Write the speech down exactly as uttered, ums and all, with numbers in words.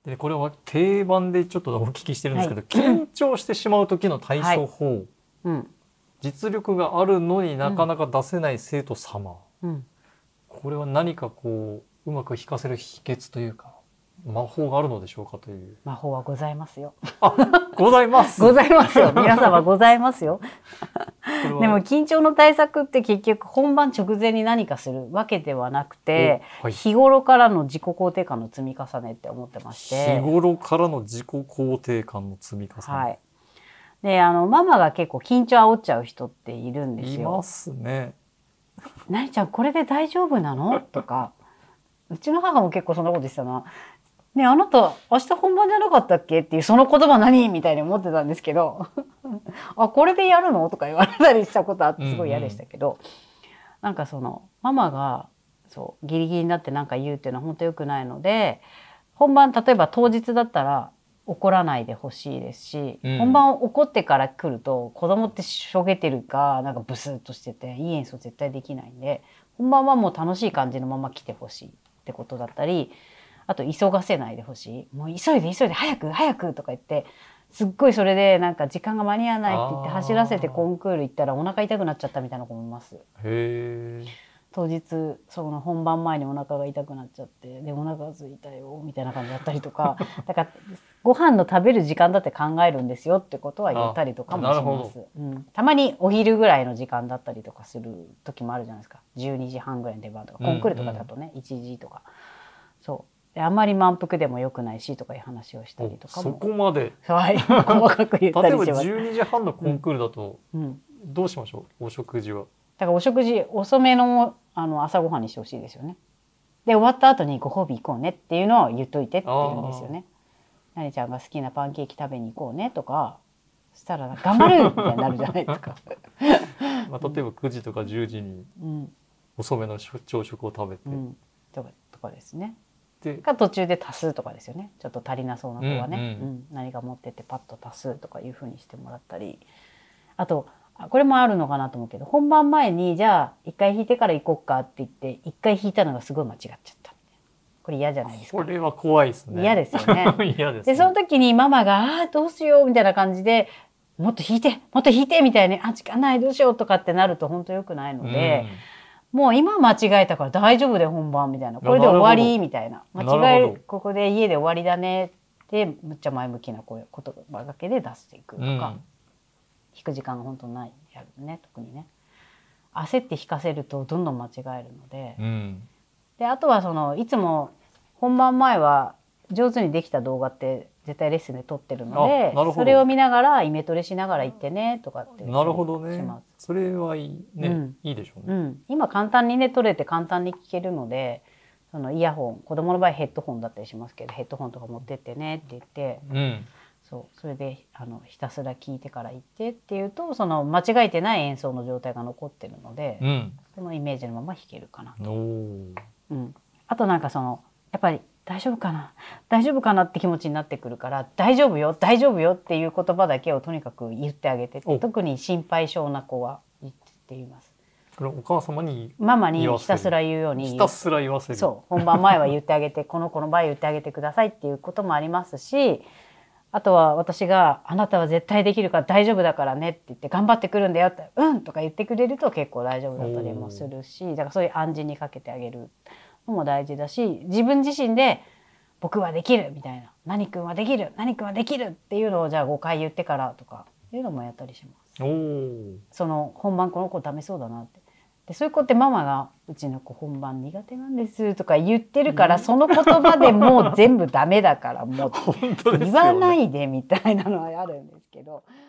でこれは定番でちょっとお聞きしてるんですけど、はい、緊張してしまう時の対処法、はいうん、実力があるのになかなか出せない生徒様、うん、これは何かこううまく弾かせる秘訣というか魔法があるのでしょうかという。 魔法はございますよ。 あ、ございますございますよ。皆様ございますよ。でも緊張の対策って結局本番直前に何かするわけではなくて、はい、日頃からの自己肯定感の積み重ねって思ってまして。 日頃からの自己肯定感の積み重ね。 はい。で、あのママが結構緊張煽っちゃう人っているんですよ。 いますね。 なにちゃんこれで大丈夫なのとか。うちの母も結構そんなこと言ってたな。ねえあなた明日本番じゃなかったっけっていうその言葉何みたいに思ってたんですけどあこれでやるのとか言われたりしたことあってすごい嫌でしたけど、うんうん、なんかそのママがそうギリギリになって何か言うっていうのは本当良くないので本番例えば当日だったら怒らないでほしいですし、うん、本番怒ってから来ると子供ってしょげてるかなんかブスッとしてていい演奏絶対できないんで本番はもう楽しい感じのまま来てほしいってことだったりあと急がせないでほしいもう急いで急いで早く早くとか言ってすっごいそれでなんか時間が間に合わないって言って走らせてコンクール行ったらお腹痛くなっちゃったみたいな子もいます。 へー。 当日その本番前にお腹が痛くなっちゃってでお腹空いたよみたいな感じだったりとかだからご飯の食べる時間だって考えるんですよってことは言ったりとかもします、うん、たまにお昼ぐらいの時間だったりとかする時もあるじゃないですかじゅうにじはんぐらいの出番とかコンクールとかだとね、うんうん、いちじとかそうあんまり満腹でも良くないしとかいう話をしたりとかもそこまで、 はい、細かく言ったりします。 例えばじゅうにじはんのコンクールだとどうしましょう、お食事は。 だからお食事遅めの、あの朝ごはんにしてほしいですよね。で終わった後にご褒美行こうねっていうのを言っといてって言うんですよね。なにちゃんが好きなパンケーキ食べに行こうねとかそしたら頑張るみたいになるじゃないですかまあ例えばくじとかじゅうじに遅めの朝食を食べて、うん、 とか、とかですね。が途中で足すとかですよね。ちょっと足りなそうな子はね、うんうんうん、何か持ってってパッと足すとかいう風にしてもらったりあとこれもあるのかなと思うけど本番前にじゃあ一回弾いてから行こっかって言って一回弾いたのがすごい間違っちゃったこれ嫌じゃないですか。 これは怖いですね。 嫌ですよね嫌ですね。でその時にママがあーどうしようみたいな感じでもっと弾いてもっと弾いてみたいにあ時間ないどうしようとかってなると本当良くないので、うん、もう今間違えたから大丈夫で本番みたいなこれで終わりみたいな間違えここで家で終わりだねってむっちゃ前向きな言葉がけで出していくとか、うん、弾く時間が本当ないやるね特にね焦って弾かせるとどんどん間違えるので、うん、であとはそのいつも本番前は上手にできた動画って絶対レッスンで撮ってるのでそれを見ながらイメトレしながら行ってねとかってなるほどねそれはいいね、うん、いいでしょうね、 うん、今簡単にね撮れて簡単に聴けるのでそのイヤホン子供の場合ヘッドホンだったりしますけどヘッドホンとか持ってってねって言って、うん、そうそれであのひたすら聴いてから行ってっていうとその間違えてない演奏の状態が残ってるので、うん、そのイメージのまま弾けるかなと、うん、あとなんかそのやっぱり大丈夫かな大丈夫かなって気持ちになってくるから大丈夫よ大丈夫よっていう言葉だけをとにかく言ってあげて特に心配性な子は言っています。 これお母様にママにひたすら言うようにひたすら言わせるそう本番前は言ってあげてこの子の場合言ってあげてくださいっていうこともありますしあとは私があなたは絶対できるから大丈夫だからねって言って頑張ってくるんだよってうんとか言ってくれると結構大丈夫だったりもするしだからそういう暗示にかけてあげるのも大事だし自分自身で僕はできるみたいな何君はできる何君はできるっていうのをじゃあごかい言ってからとかいうのもやったりします。おその本番この子ダメそうだなってでそういう子ってママがうちの子本番苦手なんですとか言ってるから、うん、その言葉でもう全部ダメだからもう言わないでみたいなのはあるんですけど